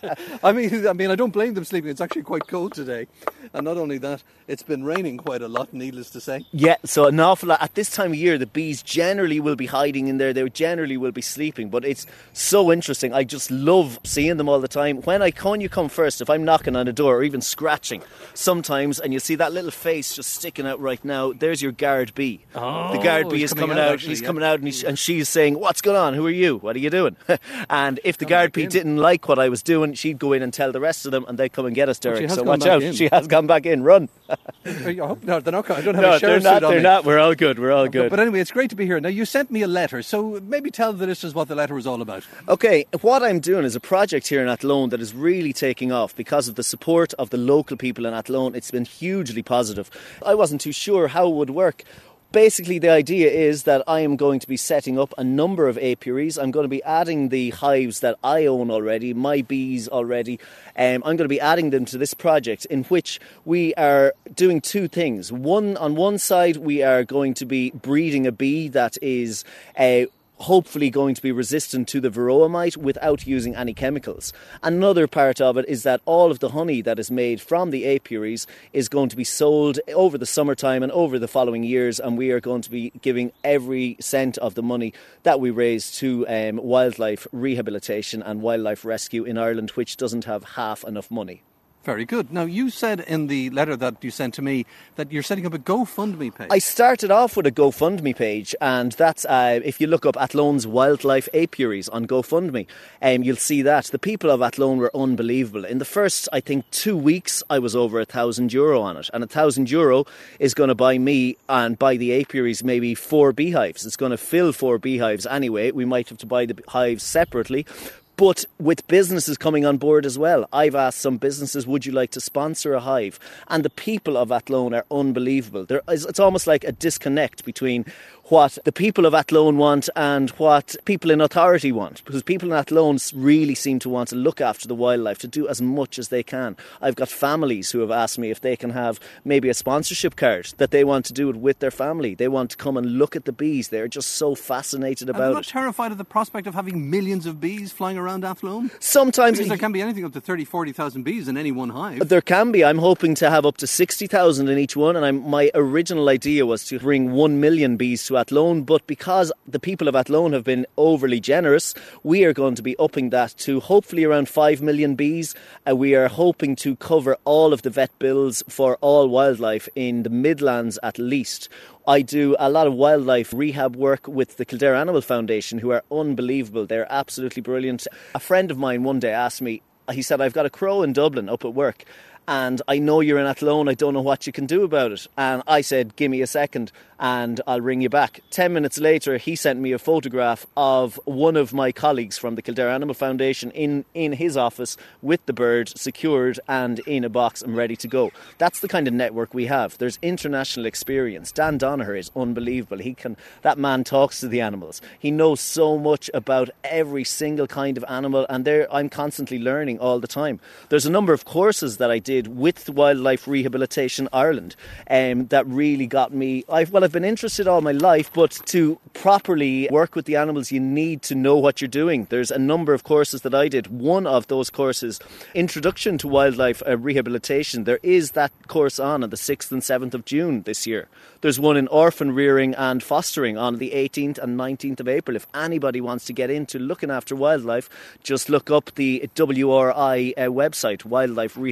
I mean, I mean, I don't blame them sleeping. It's actually quite cold today, and not only that, it's been raining quite a lot. Needless to say. Yeah, so an awful lot. At this time of year, the bees generally will be hiding in there. They generally will be sleeping. But it's so interesting. I just love seeing them all the time. When I when you come first, if I'm knocking on a door or even scratching, sometimes, and you see that little face just sticking out right now. There's your guard bee. Oh. The guard bee is coming, coming out, out actually, he's yeah. coming out and, he's, and she's saying, what's going on, who are you, what are you doing? And if the come guard bee in. didn't like what I was doing, she'd go in and tell the rest of them and they'd come and get us, Derek. Well, so watch out, in. she has gone back in, run. I hope no, they're not. I don't have no, a sheriff's they're not, suit on they're me. not, we're all good, we're all good. But anyway, it's great to be here. Now, you sent me a letter, so maybe tell the listeners what the letter was all about. Okay, what I'm doing is a project here in Athlone that is really taking off because of the support of the local people in Athlone. It's been hugely positive. I wasn't too sure how it would work. Basically, the idea is that I am going to be setting up a number of apiaries. I'm going to be adding the hives that I own already, my bees already. Um, I'm going to be adding them to this project in which we are doing two things. One, on one side, we are going to be breeding a bee that is Uh, hopefully going to be resistant to the varroa mite without using any chemicals. Another part of it is that all of the honey that is made from the apiaries is going to be sold over the summertime and over the following years, and we are going to be giving every cent of the money that we raise to um, wildlife rehabilitation and wildlife rescue in Ireland, which doesn't have half enough money. Very good. Now, you said in the letter that you sent to me that you're setting up a GoFundMe page. I started off with a GoFundMe page, and that's, uh, if you look up Athlone's Wildlife Apiaries on GoFundMe, um, you'll see that. The people of Athlone were unbelievable. In the first, I think, two weeks, I was over a thousand euro on it, and a thousand euro is going to buy me and buy the apiaries maybe four beehives. It's going to fill four beehives anyway. We might have to buy the hives separately. But with businesses coming on board as well, I've asked some businesses, would you like to sponsor a hive? And the people of Athlone are unbelievable. There is, it's almost like a disconnect between what the people of Athlone want and what people in authority want. Because people in Athlone really seem to want to look after the wildlife, to do as much as they can. I've got families who have asked me if they can have maybe a sponsorship card, that they want to do it with their family. They want to come and look at the bees. They're just so fascinated about I'm it. not terrified of the prospect of having millions of bees flying around Athlone? Sometimes because there can be anything up to thirty, forty thousand bees in any one hive. There can be. I'm hoping to have up to sixty thousand in each one, and I'm, my original idea was to bring one million bees to Athlone, but because the people of Athlone have been overly generous, we are going to be upping that to hopefully around five million bees, and we are hoping to cover all of the vet bills for all wildlife in the Midlands at least. I do a lot of wildlife rehab work with the Kildare Animal Foundation, who are unbelievable. They're absolutely brilliant. A friend of mine one day asked me, he said, I've got a crow in Dublin up at work, and I know you're in Athlone, I don't know what you can do about it. And I said, give me a second and I'll ring you back. Ten minutes later, he sent me a photograph of one of my colleagues from the Kildare Animal Foundation in, in his office with the bird secured and in a box and ready to go. That's the kind of network we have. There's international experience. Dan Donaher is unbelievable. He can, that man talks to the animals. He knows so much about every single kind of animal, and there I'm constantly learning all the time. There's a number of courses that I did with Wildlife Rehabilitation Ireland um, that really got me. I've, well, I've been interested all my life, but to properly work with the animals, you need to know what you're doing. There's a number of courses that I did. One of those courses, Introduction to Wildlife uh, Rehabilitation, there is that course on on the sixth and seventh of June this year. There's one in orphan rearing and fostering on the eighteenth and nineteenth of April. If anybody wants to get into looking after wildlife, just look up the W R I uh, website, Wildlife Rehabilitation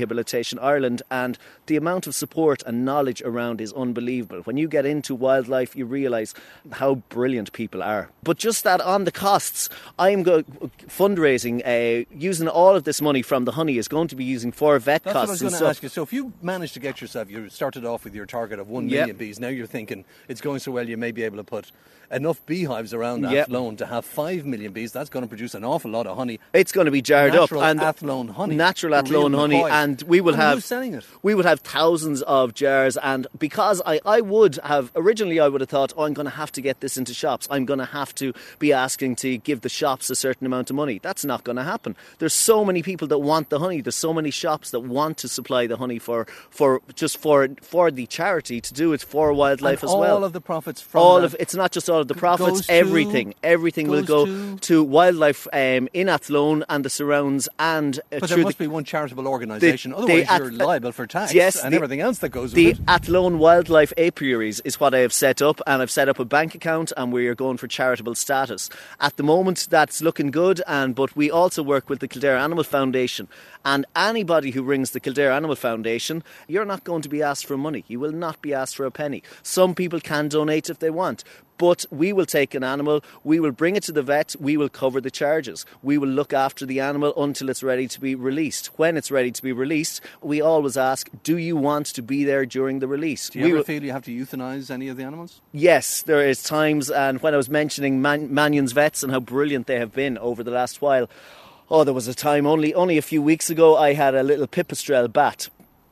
Foundation Ireland, and the amount of support and knowledge around is unbelievable. When you get into wildlife, you realise how brilliant people are. But just that on the costs, I'm go- fundraising, uh, using all of this money from the honey is going to be using for vet That's costs. what I was going to ask you. So if you manage to get yourself, you started off with your target of one million Yep. bees. Now you're thinking it's going so well you may be able to put enough beehives around Yep. Athlone to have five million bees. That's going to produce an awful lot of honey. It's going to be jarred Natural up, and Athlone honey, natural the real Athlone honey, McCoy. and we will And have who's selling it? We would have thousands of jars, and because I, I would have originally I would have thought, oh, I'm going to have to get this into shops. I'm going to have to be asking to give the shops a certain amount of money. That's not going to happen. There's so many people that want the honey. There's so many shops that want to supply the honey for for just for for the charity to do it for wildlife And as well. all of the profits from all that of it's not just all of the g- profits. goes to- everything, everything will goes go to- to, wildlife um, in Athlone and the surrounds, and uh, But through there must the, be one charitable organisation. the Otherwise, Ath- you're liable for tax yes, and the- everything else that goes The with it. Athlone Wildlife Apiaries is what I have set up, and I've set up a bank account, and we are going for charitable status. At the moment, that's looking good, and but we also work with the Kildare Animal Foundation. And anybody who rings the Kildare Animal Foundation, you're not going to be asked for money. You will not be asked for a penny. Some people can donate if they want. But we will take an animal, we will bring it to the vet, we will cover the charges. We will look after the animal until it's ready to be released. When it's ready to be released, we always ask, do you want to be there during the release? Do you we ever will, feel you have to euthanise any of the animals? Yes, there is times, and when I was mentioning Man- Mannion's Vets and how brilliant they have been over the last while, oh, there was a time only only a few weeks ago I had a little pipistrelle bat.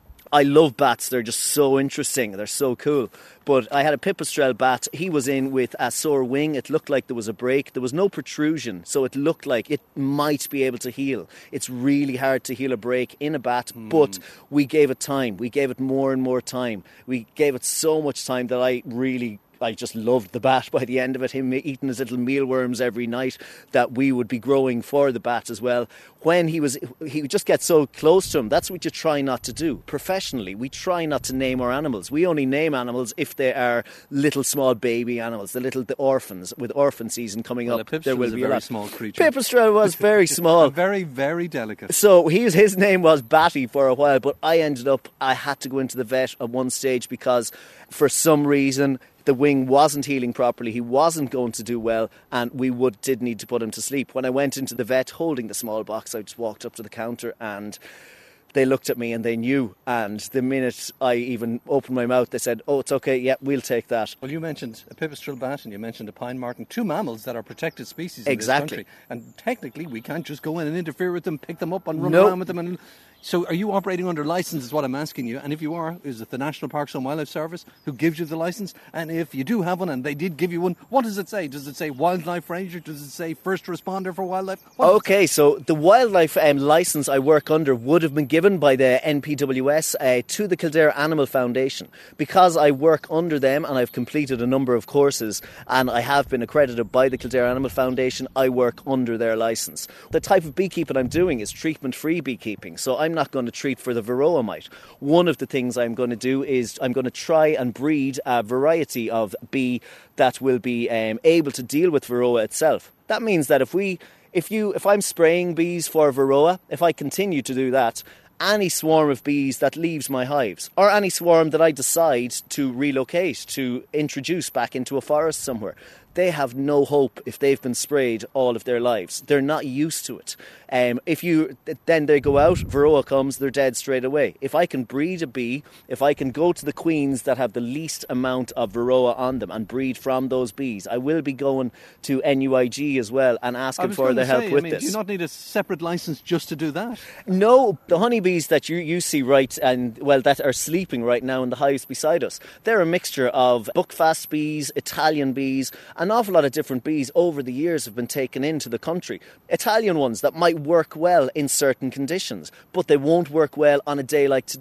I love bats, they're just so interesting, they're so cool. But I had a pipistrelle bat, he was in with a sore wing, it looked like there was a break, there was no protrusion, so it looked like it might be able to heal. It's really hard to heal a break in a bat, mm. but we gave it time, we gave it more and more time. We gave it so much time that I really... I just loved the bat by the end of it, him eating his little mealworms every night that we would be growing for the bat as well. When he was, he would just get so close to him. That's what you try not to do. Professionally, we try not to name our animals. We only name animals if they are little small baby animals, the little the orphans. With orphan season coming Well, up, a there will is a be very a lot. small creature. Pipistrelle was very small. Very, very delicate. So he, his name was Batty for a while, but I ended up, I had to go into the vet at one stage because for some reason the wing wasn't healing properly, he wasn't going to do well, and we would did need to put him to sleep. When I went into the vet holding the small box, I just walked up to the counter and they looked at me and they knew, and the minute I even opened my mouth they said, oh, it's okay, yeah, we'll take that. Well, you mentioned a pipistrelle bat and you mentioned a pine marten, two mammals that are protected species in Exactly. this country, and technically we can't just go in and interfere with them, pick them up and run Nope. around with them. And so are you operating under licence is what I'm asking you, and if you are, is it the National Parks and Wildlife Service who gives you the licence? And if you do have one and they did give you one, what does it say? Does it say wildlife ranger? Does it say first responder for wildlife? What does it Okay, so the wildlife um, licence I work under would have been given by the N P W S uh, to the Kildare Animal Foundation. Because I work under them and I've completed a number of courses and I have been accredited by the Kildare Animal Foundation, I work under their licence. The type of beekeeping I'm doing is treatment-free beekeeping, so I'm not going to treat for the varroa mite. One of the things I'm going to do is I'm going to try and breed a variety of bee that will be um, able to deal with varroa itself. That means that if we If you, if I'm spraying bees for varroa, if I continue to do that, any swarm of bees that leaves my hives, or any swarm that I decide to relocate, to introduce back into a forest somewhere, they have no hope if they've been sprayed all of their lives. They're not used to it. Um, if you then they go out, varroa comes, they're dead straight away. If I can breed a bee, if I can go to the queens that have the least amount of varroa on them and breed from those bees, I will be going to N U I G as well and I asking was for going their to help say, with I mean, this. do you not need a separate licence just to do that? No, the honeybees that you, you see right and well that are sleeping right now in the hives beside us, they're a mixture of buckfast bees, Italian bees, an awful lot of different bees over the years have been taken into the country. Italian ones that might work well in certain conditions, but they won't work well on a day like today.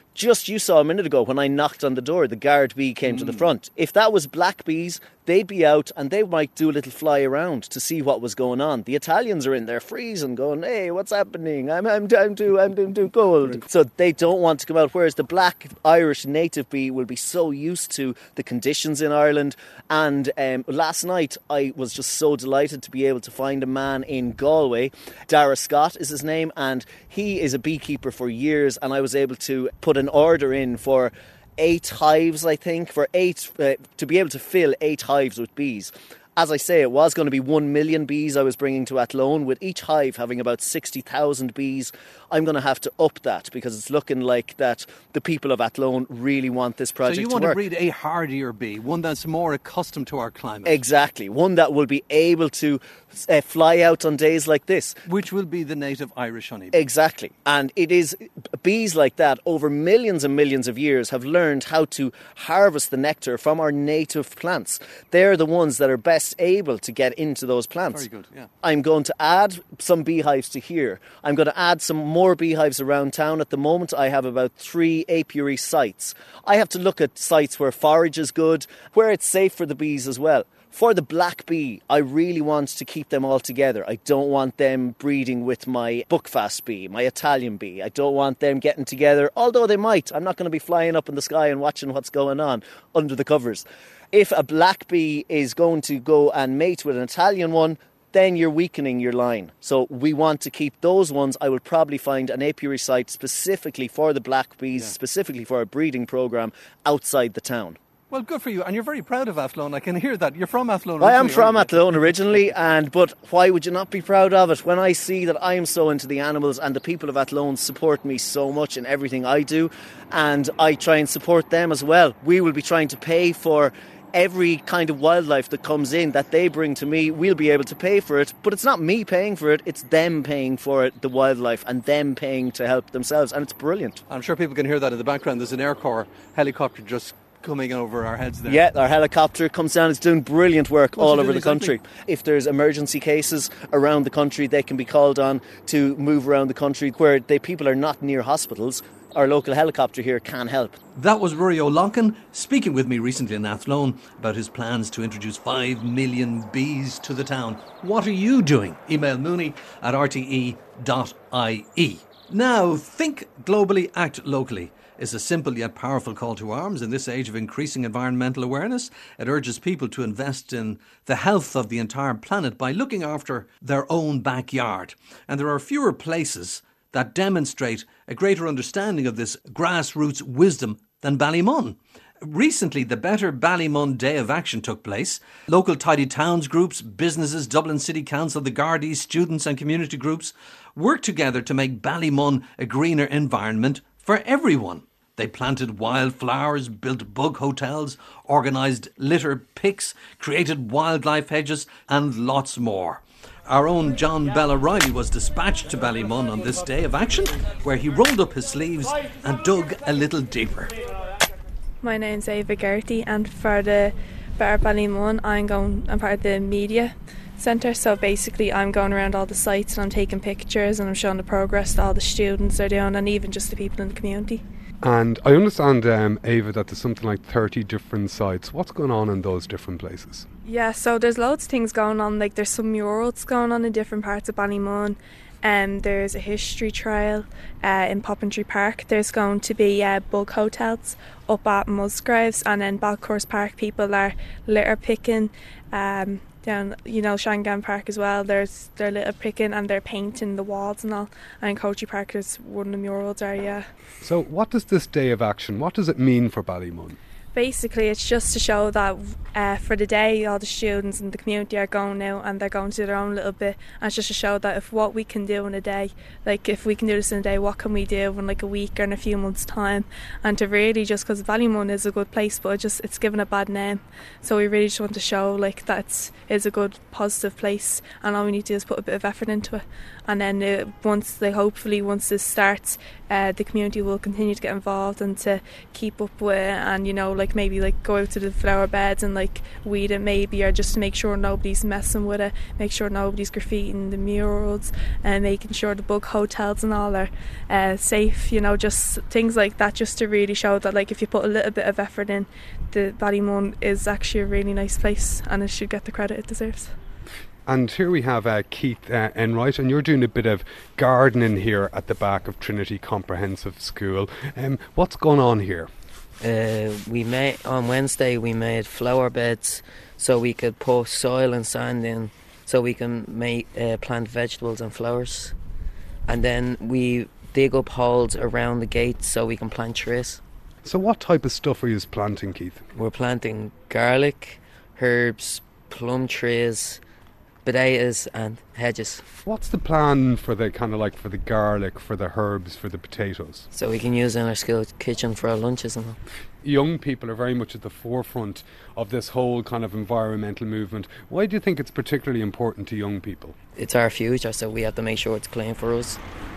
Just you saw a minute ago when I knocked on the door, the guard bee came mm. to the front. If that was black bees, they'd be out and they might do a little fly around to see what was going on. The Italians are in there freezing, going, "Hey, what's happening? I'm I'm I'm too I'm too, too cold." So they don't want to come out. Whereas the black Irish native bee will be so used to the conditions in Ireland. And um, last night I was just so delighted to be able to find a man in Galway. Dara Scott is his name, and he is a beekeeper for years. And I was able to put an order in for eight hives, I think, for eight uh, to be able to fill eight hives with bees. As I say, it was going to be one million bees I was bringing to Athlone, with each hive having about sixty thousand bees. I'm going to have to up that because it's looking like that the people of Athlone really want this project to work. So you want to breed a hardier bee, one that's more accustomed to our climate. Exactly, one that will be able to uh, fly out on days like this. Which will be the native Irish honeybee. Exactly, and it is bees like that over millions and millions of years have learned how to harvest the nectar from our native plants. They're the ones that are best able to get into those plants. Very good, yeah. I'm going to add some beehives to here. I'm going to add some more beehives around town. At the moment, I have about three apiary sites. I have to look at sites where forage is good, where it's safe for the bees as well. For the black bee, I really want to keep them all together. I don't want them breeding with my Buckfast bee, my Italian bee. I don't want them getting together, although they might. I'm not going to be flying up in the sky and watching what's going on under the covers. If a black bee is going to go and mate with an Italian one, then you're weakening your line. So we want to keep those ones. I will probably find an apiary site specifically for the black bees, yeah. specifically for a breeding programme outside the town. Well, good for you. And you're very proud of Athlone. I can hear that. You're from Athlone. I am from Athlone originally, and but why would you not be proud of it? When I see that I am so into the animals and the people of Athlone support me so much in everything I do, and I try and support them as well. We will be trying to pay for every kind of wildlife that comes in that they bring to me. We'll be able to pay for it, but it's not me paying for it, it's them paying for it, the wildlife, and them paying to help themselves, and it's brilliant. I'm sure people can hear that in the background. There's an Air Corps helicopter just coming over our heads there. Yeah, our helicopter comes down. It's doing brilliant work What's all over the exactly? country. If there's emergency cases around the country, they can be called on to move around the country where they, people are not near hospitals. Our local helicopter here can help. That was Rory O'Loughlin speaking with me recently in Athlone about his plans to introduce five million bees to the town. What are you doing? Email mooney at r t e dot i e. Now, think globally, act locally is a simple yet powerful call to arms in this age of increasing environmental awareness. It urges people to invest in the health of the entire planet by looking after their own backyard. And there are fewer places that demonstrate a greater understanding of this grassroots wisdom than Ballymun. Recently, the Better Ballymun Day of Action took place. Local Tidy Towns groups, businesses, Dublin City Council, the Gardaí, students and community groups worked together to make Ballymun a greener environment for everyone. They planted wildflowers, built bug hotels, organised litter picks, created wildlife hedges and lots more. Our own John Bell O'Reilly was dispatched to Ballymun on this day of action, where he rolled up his sleeves and dug a little deeper. My name's Ava Gertie, and for the Better Ballymun, I'm going. I'm part of the media centre. So basically, I'm going around all the sites and I'm taking pictures and I'm showing the progress that all the students are doing, and even just the people in the community. And I understand, um, Ava, that there's something like thirty different sites. What's going on in those different places? Yeah, so there's loads of things going on. Like there's some murals going on in different parts of Ballymun. Um, there's a history trail uh, in Poppentry Park. There's going to be uh, bug hotels up at Musgraves, and then Balcourse Park people are litter picking. Um, down, you know, Shangan Park as well. There's they're litter picking and they're painting the walls and all. And in Coachy Park, there's one of the murals there. Yeah. So, what does this day of action? What does it mean for Ballymun? Basically, it's just to show that uh, for the day, all the students in the community are going out and they're going to do their own little bit. And it's just to show that if what we can do in a day, like if we can do this in a day, what can we do in like a week or in a few months' time? And to really just, because Ballymun is a good place, but it just it's given a bad name. So we really just want to show like that it's, it's a good, positive place, and all we need to do is put a bit of effort into it. And then uh, once, like hopefully, once this starts, uh, the community will continue to get involved and to keep up with it, and you know, like like maybe like go out to the flower beds and like weed it maybe, or just to make sure nobody's messing with it, make sure nobody's graffitiing the murals, and making sure the bug hotels and all are uh, safe, you know, just things like that, just to really show that like if you put a little bit of effort in, the Ballymun is actually a really nice place and it should get the credit it deserves. And here we have uh, Keith uh, Enright, and you're doing a bit of gardening here at the back of Trinity Comprehensive School. Um, what's going on here? Uh, we made on Wednesday we made flower beds so we could put soil and sand in, so we can make uh, plant vegetables and flowers. And then we dig up holes around the gates so we can plant trees. So what type of stuff are you planting, Keith? We're planting garlic, herbs, plum trees, potatoes and hedges. What's the plan for the kind of like for the garlic, for the herbs, for the potatoes? So we can use in our school kitchen for our lunches and all. Young people are very much at the forefront of this whole kind of environmental movement. Why do you think it's particularly important to young people? It's our future, so we have to make sure it's clean for us.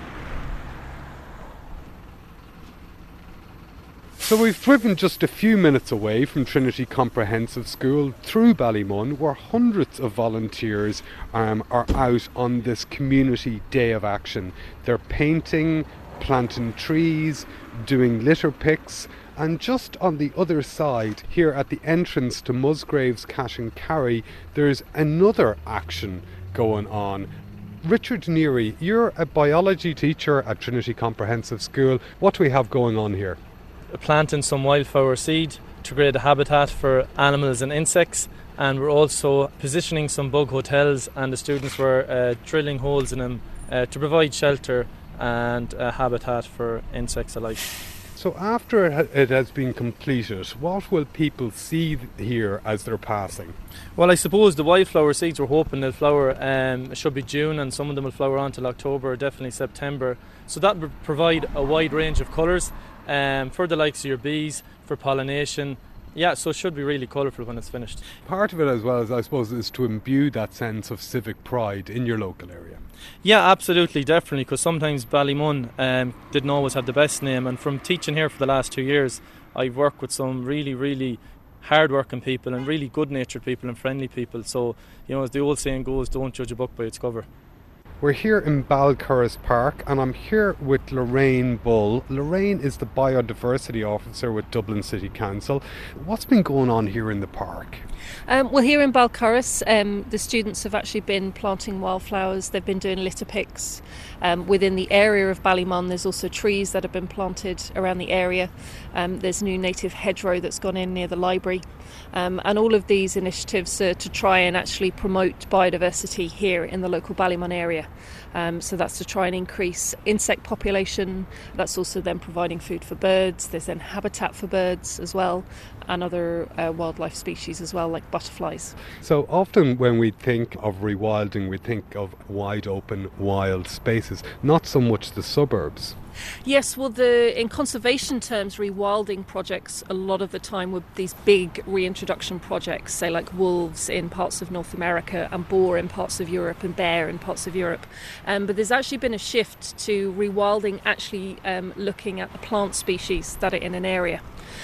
So we've driven just a few minutes away from Trinity Comprehensive School through Ballymun, where hundreds of volunteers um, are out on this community day of action. They're painting, planting trees, doing litter picks, and just on the other side, here at the entrance to Musgraves Cash and Carry, there's another action going on. Richard Neary, you're a biology teacher at Trinity Comprehensive School. What do we have going on here? Planting some wildflower seed to create a habitat for animals and insects, and we're also positioning some bug hotels, and the students were uh, drilling holes in them uh, to provide shelter and a habitat for insects alike. So after it, ha- it has been completed, what will people see here as they're passing? Well, I suppose the wildflower seeds we're hoping they'll flower, um, it should be June, and some of them will flower on till October, definitely September. So that will provide a wide range of colours um, for the likes of your bees, for pollination. Yeah, so it should be really colourful when it's finished. Part of it as well, as I suppose, is to imbue that sense of civic pride in your local area. Yeah, absolutely, definitely, because sometimes Ballymun um, didn't always have the best name, and from teaching here for the last two years, I've worked with some really, really hard-working people and really good-natured people and friendly people. So, you know, as the old saying goes, don't judge a book by its cover. We're here in Balcurris Park, and I'm here with Lorraine Bull. Lorraine is the Biodiversity Officer with Dublin City Council. What's been going on here in the park? Um, well, here in Balcurris, um, the students have actually been planting wildflowers. They've been doing litter picks. Um, within the area of Ballymun, there's also trees that have been planted around the area. Um, there's a new native hedgerow that's gone in near the library. Um, and all of these initiatives are to try and actually promote biodiversity here in the local Ballymun area. Um, so that's to try and increase insect population. That's also then providing food for birds. There's then habitat for birds as well, and other uh, wildlife species as well, like butterflies. So often when we think of rewilding, we think of wide open wild spaces, not so much the suburbs. Yes, well, the in conservation terms, rewilding projects a lot of the time were these big reintroduction projects, say like wolves in parts of North America and boar in parts of Europe and bear in parts of Europe. Um, but there's actually been a shift to rewilding, actually um, looking at the plant species that are in an area.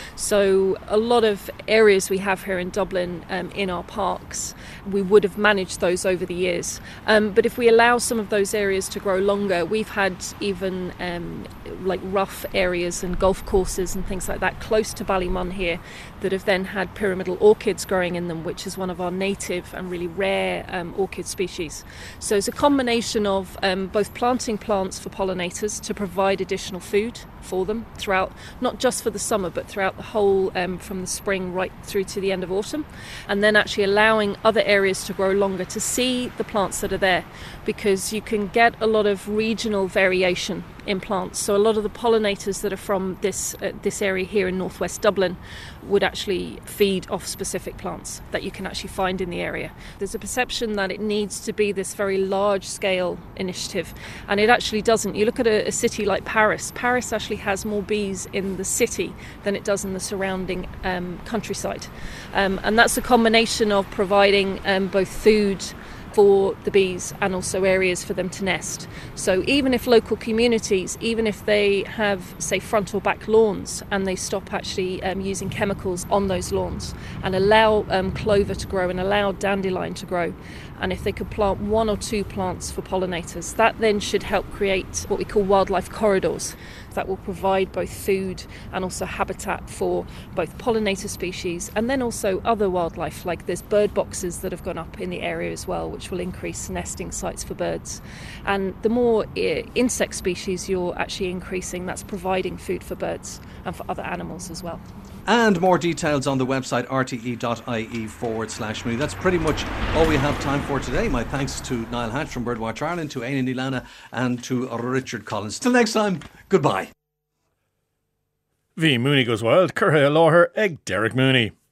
So a lot of areas we have here in Dublin um, in our parks, we would have managed those over the years. Um, but if we allow some of those areas to grow longer, we've had even um, like rough areas and golf courses and things like that close to Ballymun here that have then had pyramidal orchids growing in them, which is one of our native and really rare um, orchid species. So it's a combination of um, both planting plants for pollinators to provide additional food for them throughout, not just for the summer, but throughout the whole, um, from the spring right through to the end of autumn, and then actually allowing other areas to grow longer to see the plants that are there, because you can get a lot of regional variation in plants. So a lot of the pollinators that are from this uh, this area here in northwest Dublin would actually feed off specific plants that you can actually find in the area. There's a perception that it needs to be this very large scale initiative, and it actually doesn't. You look at a, a city like Paris. Paris actually has more bees in the city than it does in the surrounding um, countryside, um, and that's a combination of providing um, both food for the bees and also areas for them to nest. So even if local communities, even if they have, say, front or back lawns, and they stop actually um, using chemicals on those lawns and allow um, clover to grow and allow dandelion to grow, and if they could plant one or two plants for pollinators, that then should help create what we call wildlife corridors that will provide both food and also habitat for both pollinator species and then also other wildlife, like there's bird boxes that have gone up in the area as well, which will increase nesting sites for birds. And the more uh, insect species you're actually increasing, that's providing food for birds and for other animals as well. And more details on the website rte.ie forward slash Mooney. That's pretty much all we have time for today. My thanks to Niall Hatch from Birdwatch Ireland, to Éanna Ní Lamhna and to Richard Collins. Till next time, goodbye. Bhí Mooney Goes Wild, Curragh Láthar ag Derek Mooney.